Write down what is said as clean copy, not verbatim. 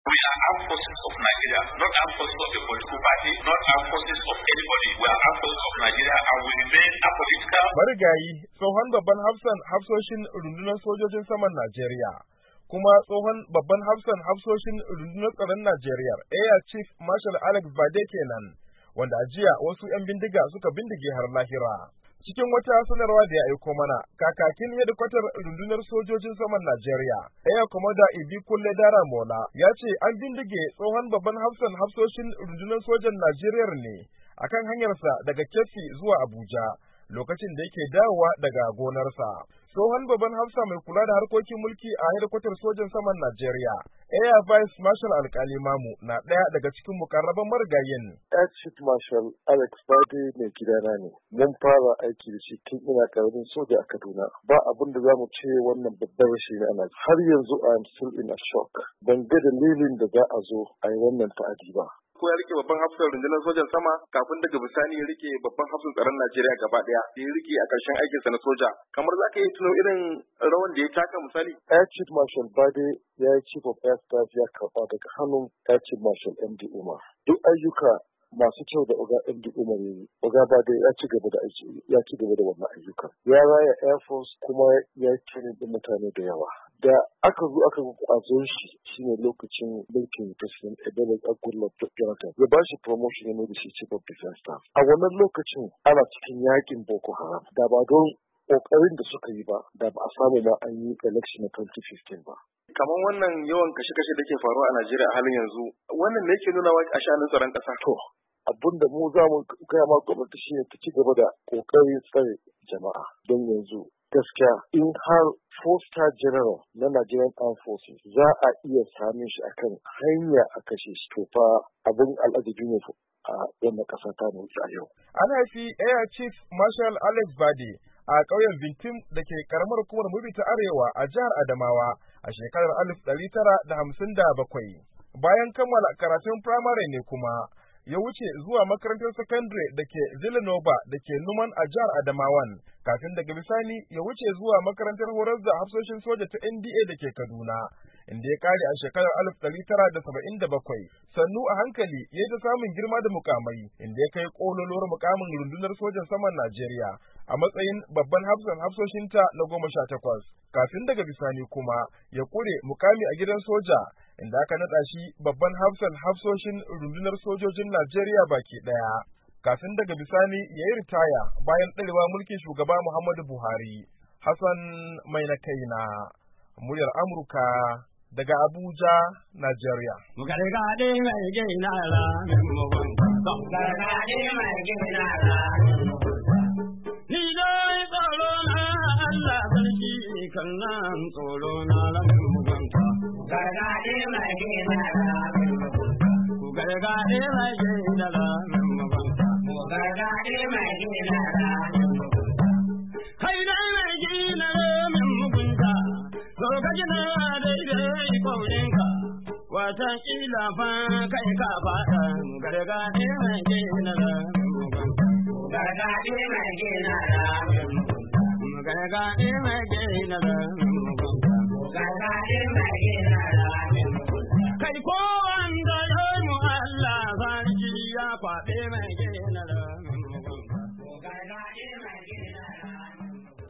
We are armed forces of Nigeria, not armed forces of a political party, not armed forces of anybody. We are armed forces of Nigeria and we remain apolitical. Marigayi tsohon babban hafsoshin rundunar sojojin saman Najeriya, kuma tsohon babban hafsoshin rundunar tsaron Najeriya, Air Chief Marshal Alex Bade kenan, wanda a jiya wasu 'yan bindiga suka bindige har lahira. Cikin wata sanarwa da ya aiko mana, kakakin hedikwatar rundunar sojojin saman Najeriya, Air Commodore Ibikunle Daramola, ya ce an bindige tsohon babban hafsoshin rundunar sojan Najeriya ne akan hanyarsa daga Keffi zuwa Abuja lokacin da yake dawowa daga gonarsa. Tsohon babban hafsa mai kula da harkokin mulki a hedikwatar sojan saman Najeriya, Air Vice Marshal Alkali Mamu, na ɗaya daga cikin mukarraban marigayin. Air Chief Marshal Alex Bade mai gidana ne. Mun fara aiki da shi tun ina karamin soja a Kaduna. Ba abin da za mu ce wannan babbar rashi ne ana. Har yanzu I am still in a shock. Ban ga dalilin da za a zo a yi wannan ta'adi ba. Ko ya rike babban hafsar rundunar sojan sama kafin daga bisani ya rike babban hafsar tsaron Najeriya gaba daya da ya rike a ƙarshen aikinsa na soja. Kamar za ka yi tuno irin rawan da ya taka misali? Air Chief Marshal Bade ya yi Chief of Air Staff ya karɓa daga hannun Air Chief Marshal MD Umar. Duk ayyuka masu kyau da Oga MD Umar yi, Oga Bade ya ci gaba da aiki, ya ci gaba da wannan ayyukan. Ya raya Air Force kuma ya yi training ɗin mutane da yawa. Da aka zo aka kwazon shi shine lokacin mulkin President Ebele Goodluck Jonathan ya ba shi promotion ya mai da shi Chief of Defense Staff. A wannan lokacin ana cikin yakin Boko Haram. Da ba don kokarin da suka yi ba, da ba a samu ma an yi election na 2015 ba. Kamar wannan yawan kashe-kashe da ke faruwa a Najeriya a halin yanzu, wannan ne ke nuna wa a sha'anin tsaron ƙasa? To, abin da mu za mu gaya ma gwamnati shi ne ta ci gaba da kokarin tsare jama'a don yanzu. Gaskiya in har 4-star general na Nigerian Armed Forces za a iya samun shi akan hanya a kashe shi to fa abin al'ajabi ne a wannan ƙasa ta mu a yau. An haifi Air Chief Marshal Alex Bade a ƙauyen Bintim da ke karamar hukumar Mubi ta Arewa a jihar Adamawa a shekarar 1957. Bayan kammala karatun firamare ne kuma ya wuce zuwa makarantar sakandare da ke Villanova da ke Numan a jihar Adamawan, kafin daga bisani ya wuce zuwa makarantar horar da hafsoshin soja ta NDA da ke Kaduna, inda ya kare a shekarar 1977. Sannu a hankali ya ta samun girma da mukamai, inda ya kai kololuwar mukamin rundunar sojan saman Najeriya a matsayin babban hafsoshinta na 18. Kafin daga bisani kuma ya kure mukami a gidan soja, inda aka naɗa shi babban hafsoshin rundunar sojojin Najeriya baki ɗaya. Kafin daga bisani ya yi ritaya bayan ɗarewa mulkin shugaba Muhammadu Buhari. Hassan Mai na kaina, muryar Amurka daga Abuja, Najeriya. Gargaɗe mai gina ra min mugunta. Gargaɗe mai gina ra min mugunta. Ni dai tsoro na Allah sarki kan nan tsoro na ra min mugunta. Gargaɗe mai gina ra min mugunta. Gargaɗe mai gina ra min mugunta. Gargaɗe mai gina ra min mugunta. Kai dai mai gina ra min mugunta. So ka gina daidai kaurinka. Wataƙila fa kai ka faɗa. Gargaɗe mai gina ra min mugunta. Gargaɗe mai gina ra min mugunta. Gargaɗe mai gina ra min mugunta. Gargaɗe